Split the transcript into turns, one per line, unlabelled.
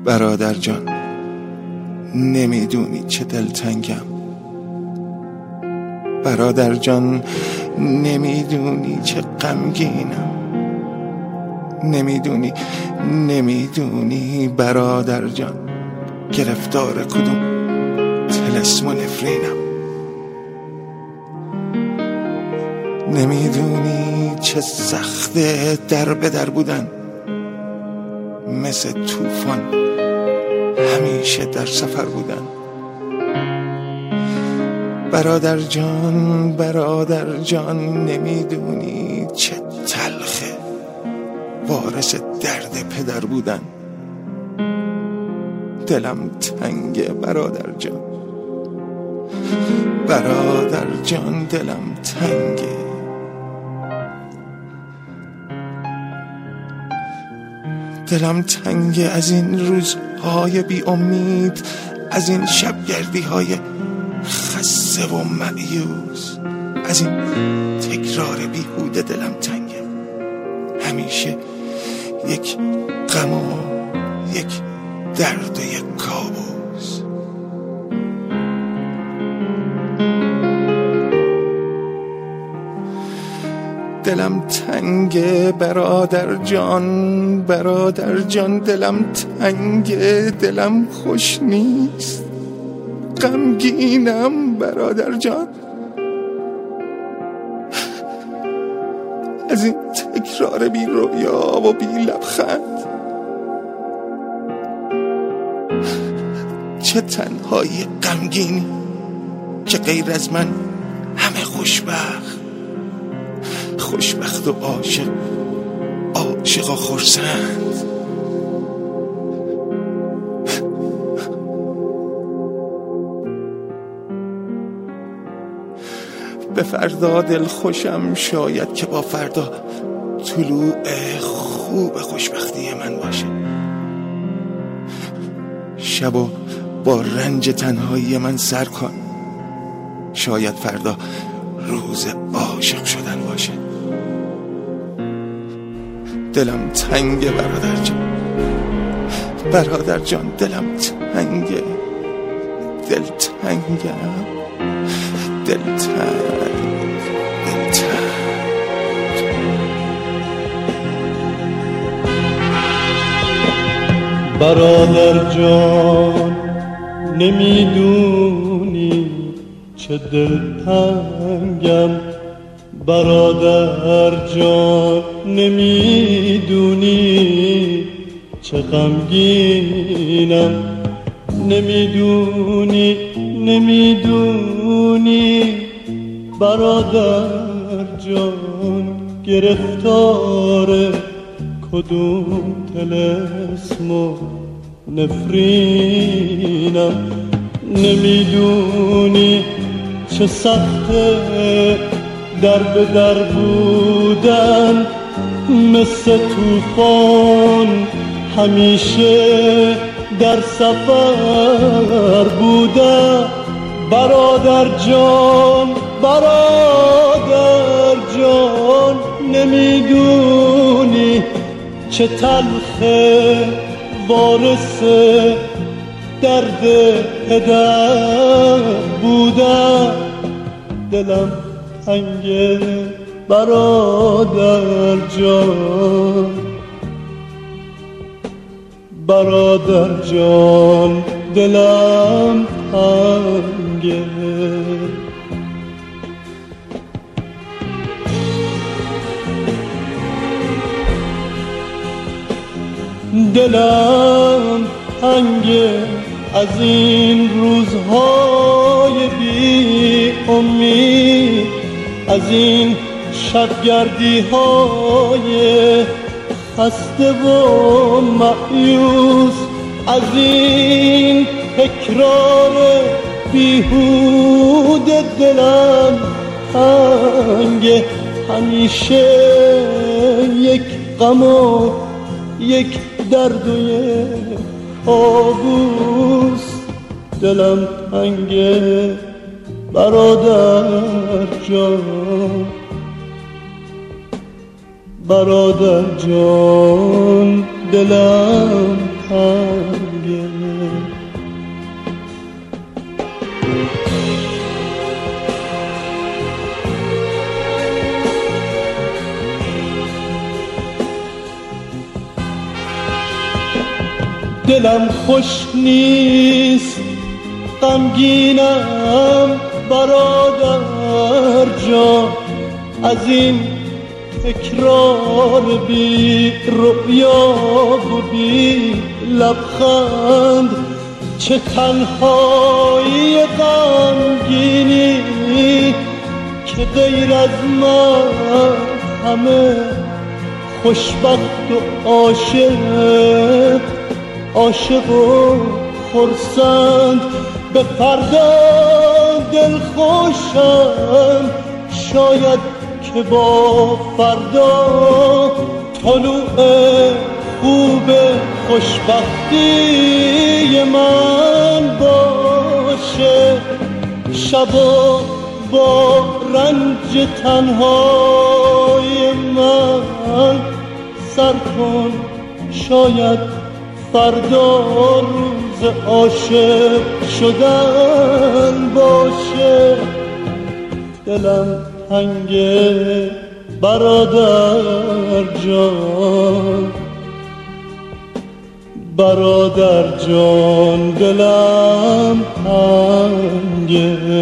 برادر جان نمیدونی چه دلتنگم، برادر جان نمیدونی چه غمگینم، نمیدونی برادر جان گرفتار کدوم طلسم و نفرینم، نمیدونی چه سخته در به در بودن، مثل طوفان همیشه در سفر بودن. برادر جان نمیدونی چه تلخه وارث درد پدر بودن. دلم تنگه برادر جان دلم تنگه. دلم تنگه از این روزهای بی امید، از این شبگردی‌های خسته و مایوس، از این تکرار بیهوده. دلم تنگه، همیشه یک غم و یک درد و یک کابوس. دلم تنگه برادر جان دلم تنگه، دلم خوش نیست، غمگینم برادر جان، از این تکرار بی رویا و بی لبخند. چه تنهایی غمگینی که غیر از من همه خوشبخت و عاشق و خرسند. به فردا دل خوشم، شاید که با فردا طلوع خوب خوشبختی من باشه. شبو با رنج تنهایی من سر کن، شاید فردا روز عاشق شدن باشه. دلم تنگه برادر جان دلم تنگه،
برادر جان نمیدونی چه دلتنگم، برادر جان نمیدونی چه غمگینم، نمیدونی برادر جان گرفتار کدوم طلسم و نفرینم، نمیدونی چه سخته در به در بودن، مثل طوفان همیشه در سفر بودن. برادر جان نمیدونی چه تلخه وارث درد پدر بودن. دلم تنگه برادر جان دلم تنگه. دلم تنگه از این روزهای بی امید، از این شبگردی‌های خسته و مایوس، از این تکرار بیهوده. دلم تنگه، همیشه یک غم و یک درد و یک کابوس. دلم تنگه برادر جان دلم تنگه. دلم خوش نیست غمگینم برادر جان از این تکرار بی رؤیا و بی لبخند چه تنهایی غمگینی که غیر از من همه خوشبخت و عاشق و خرسند به فردا دل خوشم شاید که با فردا طلوع خوب خوشبختی من باشه شبا با رنج تنهای من سر کن شاید فردا روز عاشق شدن باشه دلم تنگه برادر جان دلم تنگه